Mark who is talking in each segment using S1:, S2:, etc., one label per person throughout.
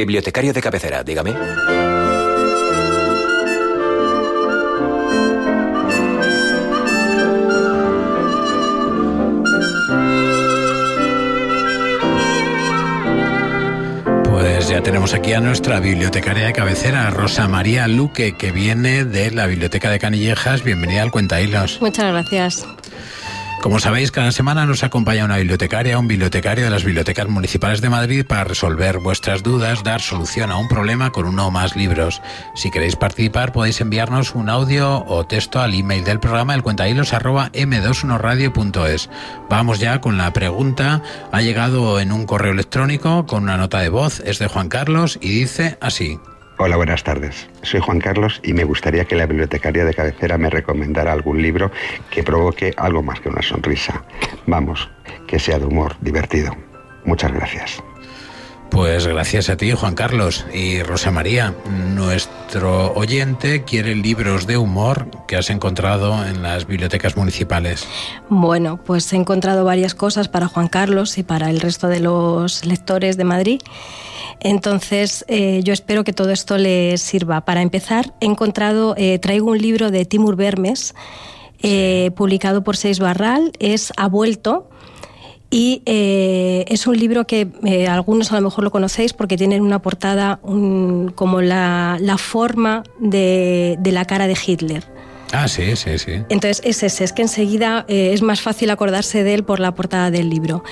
S1: Bibliotecario de cabecera, dígame.
S2: Pues ya tenemos aquí a nuestra bibliotecaria de cabecera, Rosa María Luque, que viene de la Biblioteca de Canillejas. Bienvenida al Cuentahilos.
S3: Muchas gracias.
S2: Como sabéis, cada semana nos acompaña una bibliotecaria o un bibliotecario de las bibliotecas municipales de Madrid para resolver vuestras dudas, dar solución a un problema con uno o más libros. Si queréis participar, podéis enviarnos un audio o texto al email del programa elcuentahilos@m21radio.es. Vamos ya con la pregunta. Ha llegado en un correo electrónico con una nota de voz. Es de Juan Carlos y dice así.
S4: Hola, buenas tardes. Soy Juan Carlos y me gustaría que la bibliotecaria de cabecera me recomendara algún libro que provoque algo más que una sonrisa. Vamos, que sea de humor, divertido. Muchas gracias.
S2: Pues gracias a ti, Juan Carlos. Y Rosa María, nuestro oyente quiere libros de humor que has encontrado en las bibliotecas municipales.
S3: Bueno, pues he encontrado varias cosas para Juan Carlos y para el resto de los lectores de Madrid. Entonces, yo espero que todo esto les sirva. Para empezar, traigo un libro de Timur Vermes, publicado por Seix Barral, es Ha vuelto, y es un libro que algunos a lo mejor lo conocéis porque tiene en una portada como la forma de la cara de Hitler.
S2: Ah, sí.
S3: Entonces es que enseguida es más fácil acordarse de él por la portada del libro.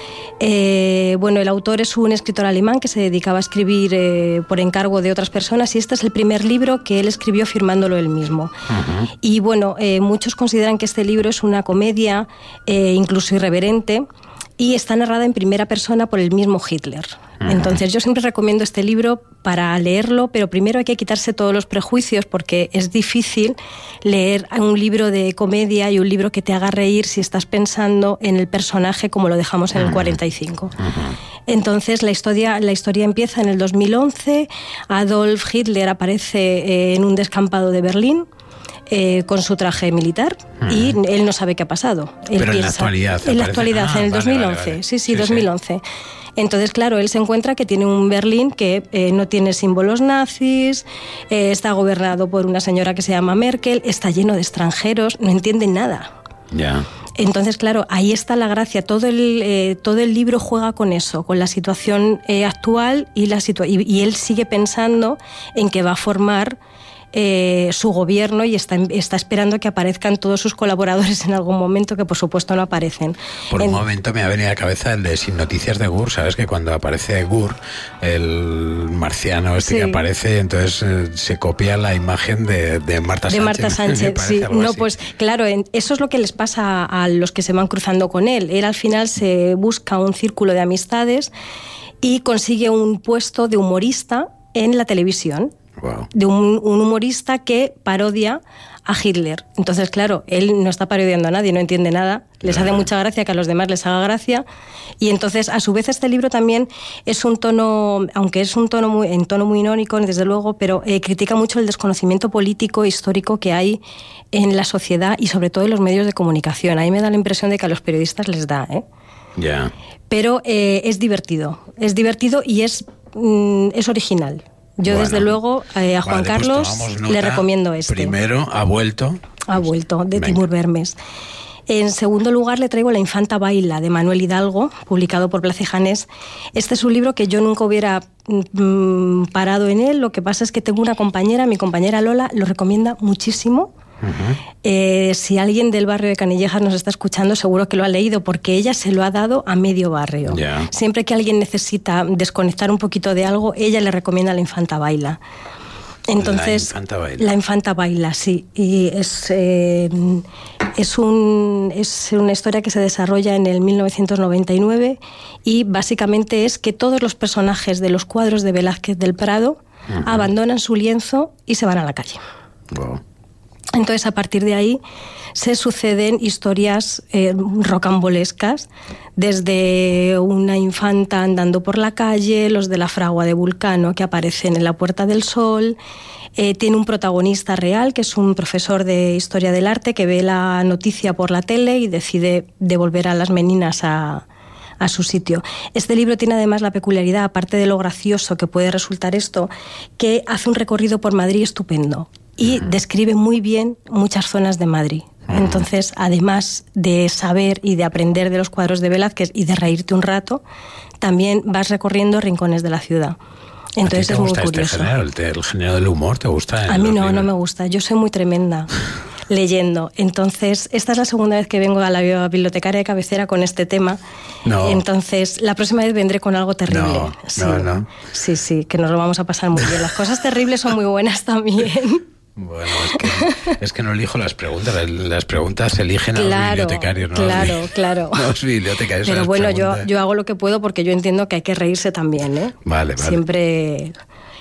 S3: El autor es un escritor alemán que se dedicaba a escribir por encargo de otras personas y este es el primer libro que él escribió firmándolo él mismo. Uh-huh. Y muchos consideran que este libro es una comedia incluso irreverente y está narrada en primera persona por el mismo Hitler. Entonces yo siempre recomiendo este libro para leerlo, pero primero hay que quitarse todos los prejuicios porque es difícil leer un libro de comedia y un libro que te haga reír si estás pensando en el personaje como lo dejamos en el 45. Entonces la historia empieza en el 2011, Adolf Hitler aparece en un descampado de Berlín con su traje militar y él no sabe qué ha pasado.
S2: Pero en la actualidad.
S3: En la actualidad, en el 2011. Vale. Sí, 2011. Entonces, claro, él se encuentra que tiene un Berlín que no tiene símbolos nazis, está gobernado por una señora que se llama Merkel, está lleno de extranjeros, no entienden nada.
S2: Ya.
S3: Entonces, claro, ahí está la gracia. Todo el libro juega con eso, con la situación actual y él sigue pensando en que va a formar su gobierno y está esperando que aparezcan todos sus colaboradores en algún momento, que por supuesto no aparecen.
S2: Por un momento me ha venido a la cabeza el de Sin Noticias de Gur, ¿sabes? Que cuando aparece Gur, el marciano que aparece, entonces se copia la imagen de Marta Sánchez.
S3: De Marta Sánchez, sí. No, pues claro, eso es lo que les pasa a los que se van cruzando con él. Él al final se busca un círculo de amistades y consigue un puesto de humorista en la televisión.
S2: Wow.
S3: De un humorista que parodia a Hitler. Entonces, claro, él no está parodiando a nadie, no entiende nada, les hace mucha gracia que a los demás les haga gracia, y entonces, a su vez, este libro también es un tono, aunque es un tono muy irónico, desde luego, pero critica mucho el desconocimiento político, histórico que hay en la sociedad y sobre todo en los medios de comunicación. A mí me da la impresión de que a los periodistas les da,
S2: Ya.
S3: Pero es divertido y es original. Yo, desde luego, a Juan Carlos le recomiendo este.
S2: Primero, Ha vuelto,
S3: de Timur Vermes. En segundo lugar, le traigo La infanta baila, de Manuel Hidalgo, publicado por Plaza y Janés. Este es un libro que yo nunca hubiera parado en él. Lo que pasa es que tengo una compañera, mi compañera Lola, lo recomienda muchísimo. Uh-huh. Si alguien del barrio de Canillejas nos está escuchando, seguro que lo ha leído, porque ella se lo ha dado a medio barrio.
S2: Yeah.
S3: Siempre que alguien necesita desconectar un poquito de algo, ella le recomienda La infanta baila. Entonces, La infanta baila, sí. Y es una historia que se desarrolla en el 1999 y básicamente es que todos los personajes de los cuadros de Velázquez del Prado abandonan su lienzo y se van a la calle.
S2: Wow.
S3: Entonces, a partir de ahí se suceden historias rocambolescas, desde una infanta andando por la calle, los de la fragua de Vulcano que aparecen en la Puerta del Sol. Tiene un protagonista real, que es un profesor de Historia del Arte, que ve la noticia por la tele y decide devolver a las meninas a a su sitio. Este libro tiene además la peculiaridad, aparte de lo gracioso que puede resultar esto, que hace un recorrido por Madrid estupendo y describe muy bien muchas zonas de Madrid. Entonces, además de saber y de aprender de los cuadros de Velázquez y de reírte un rato, también vas recorriendo rincones de la ciudad. Entonces
S2: ¿A ti te
S3: es muy
S2: gusta
S3: curioso.
S2: este género, el género del humor? ¿Te gusta?
S3: A mí no me gusta. Yo soy muy tremenda leyendo. Entonces, esta es la segunda vez que vengo a la bibliotecaria de cabecera con este tema.
S2: No.
S3: Entonces, la próxima vez vendré con algo terrible.
S2: No,
S3: sí.
S2: no.
S3: Sí, que nos lo vamos a pasar muy bien. Las cosas terribles son muy buenas también.
S2: Bueno, es que no elijo las preguntas se eligen a los bibliotecarios, ¿no?
S3: Claro.
S2: Los bibliotecarios.
S3: Pero bueno, yo hago lo que puedo porque yo entiendo que hay que reírse también, ¿eh?
S2: Vale.
S3: Siempre...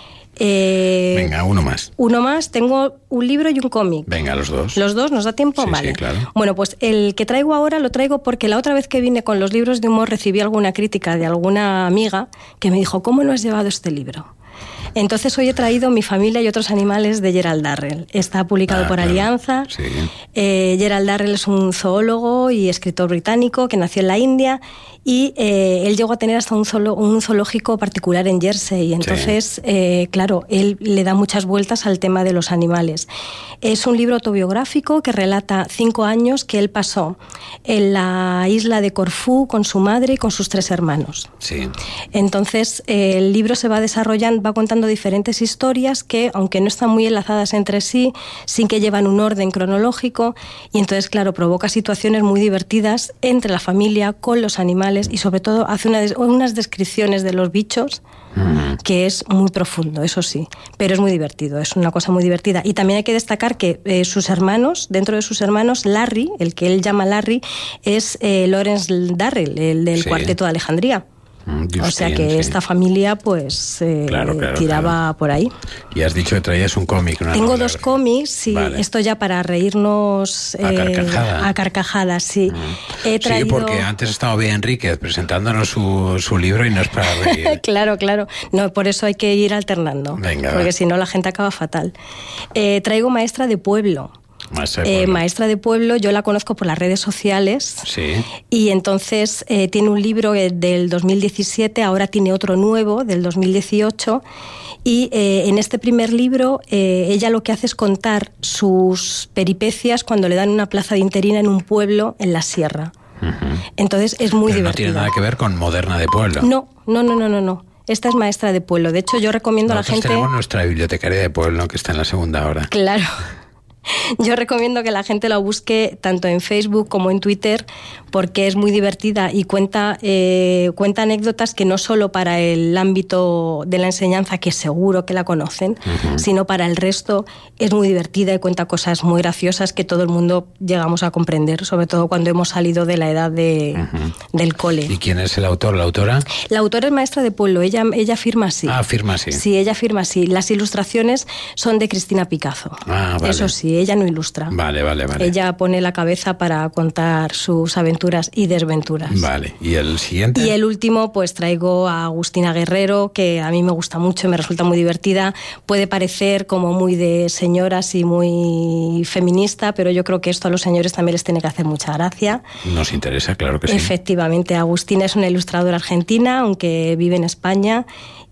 S2: Venga, uno más.
S3: Uno más, tengo un libro y un cómic.
S2: Venga, los dos.
S3: ¿Los dos? ¿Nos da tiempo?
S2: Sí,
S3: vale.
S2: sí, claro.
S3: Bueno, pues el que traigo ahora lo traigo porque la otra vez que vine con los libros de humor recibí alguna crítica de alguna amiga que me dijo, ¿cómo no has llevado este libro? Entonces hoy he traído Mi familia y otros animales de Gerald Darrell. Está publicado por
S2: claro.
S3: Alianza.
S2: Sí.
S3: Gerald Darrell es un zoólogo y escritor británico que nació en la India y él llegó a tener hasta un zoológico particular en Jersey. Entonces, claro, él le da muchas vueltas al tema de los animales. Es un libro autobiográfico que relata 5 años que él pasó en la isla de Corfú con su madre y con sus 3 hermanos.
S2: Sí.
S3: Entonces, el libro se va desarrollando, va contando diferentes historias que, aunque no están muy enlazadas entre sí, sí que llevan un orden cronológico y entonces, claro, provoca situaciones muy divertidas entre la familia, con los animales y sobre todo hace unas descripciones de los bichos que es muy profundo, eso sí, pero es muy divertido, es una cosa muy divertida. Y también hay que destacar que sus hermanos, dentro de sus hermanos, Larry, el que él llama Larry, es Lawrence Darrell, el del Cuarteto de Alejandría.
S2: Justin,
S3: o sea que esta familia pues tiraba por ahí.
S2: Y has dicho que traías un cómic.
S3: Tengo 2 cómics, sí, vale. Esto ya para reírnos a carcajadas, sí. He traído...
S2: Sí, porque antes estaba Bea Enríquez presentándonos su libro y no es para reír.
S3: Claro. No, por eso hay que ir alternando.
S2: Venga,
S3: porque si no la gente acaba fatal. Traigo Maestra de Pueblo. Maestra de Pueblo, yo la conozco por las redes sociales.
S2: Sí.
S3: Y entonces tiene un libro del 2017, ahora tiene otro nuevo del 2018 y en este primer libro ella lo que hace es contar sus peripecias cuando le dan una plaza de interina en un pueblo en la sierra. Entonces es muy divertido.
S2: No tiene nada que ver con Moderna de Pueblo.
S3: No. Esta es Maestra de Pueblo. De hecho, yo recomiendo a la gente...
S2: tenemos nuestra bibliotecaria de Pueblo, que está en la segunda hora.
S3: Claro. Yo recomiendo que la gente la busque tanto en Facebook como en Twitter porque es muy divertida y cuenta anécdotas que no solo para el ámbito de la enseñanza, que seguro que la conocen, sino para el resto es muy divertida y cuenta cosas muy graciosas que todo el mundo llegamos a comprender, sobre todo cuando hemos salido de la edad del cole.
S2: ¿Y quién es el autor, la autora?
S3: La autora es Maestra de Pueblo, ella firma así.
S2: Ah, firma así.
S3: Sí, ella firma así. Las ilustraciones son de Cristina Picazo.
S2: Ah, vale.
S3: Eso sí, ella no ilustra.
S2: Vale.
S3: Ella pone la cabeza para contar sus aventuras y desventuras.
S2: Vale, ¿y el siguiente?
S3: Y el último, pues traigo a Agustina Guerrero, que a mí me gusta mucho, me resulta muy divertida. Puede parecer como muy de señoras y muy feminista, pero yo creo que esto a los señores también les tiene que hacer mucha gracia.
S2: Nos interesa, claro que sí.
S3: Efectivamente, Agustina es una ilustradora argentina, aunque vive en España.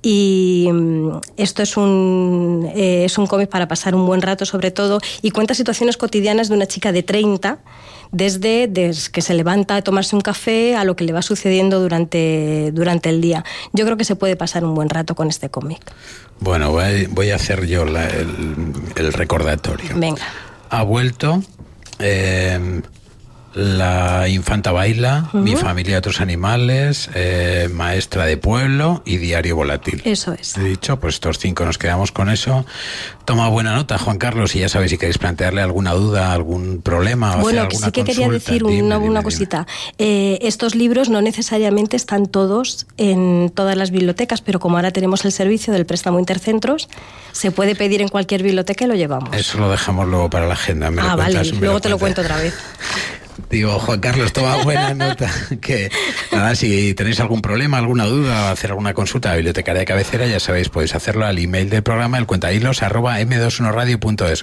S3: Y esto es un cómic para pasar un buen rato, sobre todo, y cuenta situaciones cotidianas de una chica de 30, desde que se levanta a tomarse un café a lo que le va sucediendo durante el día. Yo creo que se puede pasar un buen rato con este cómic.
S2: Bueno, voy a hacer yo el recordatorio.
S3: Venga.
S2: Ha vuelto... La infanta baila, Mi familia y otros animales, Maestra de Pueblo y Diario volátil.
S3: Eso es.
S2: He dicho, pues estos 5 nos quedamos con eso. Toma buena nota, Juan Carlos, y ya sabéis si queréis plantearle alguna duda, algún problema o
S3: bueno,
S2: hacer alguna
S3: sí que
S2: consulta.
S3: Quería decir una cosita. Estos libros no necesariamente están todos en todas las bibliotecas, pero como ahora tenemos el servicio del préstamo intercentros, se puede pedir en cualquier biblioteca y lo llevamos.
S2: Eso lo dejamos luego para la agenda.
S3: Vale, luego te lo cuento otra vez.
S2: Digo, Juan Carlos, toma buena nota. Que nada, si tenéis algún problema, alguna duda o hacer alguna consulta a la bibliotecaria de cabecera, ya sabéis, podéis hacerlo al email del programa, el cuentahilos @m21radio.es.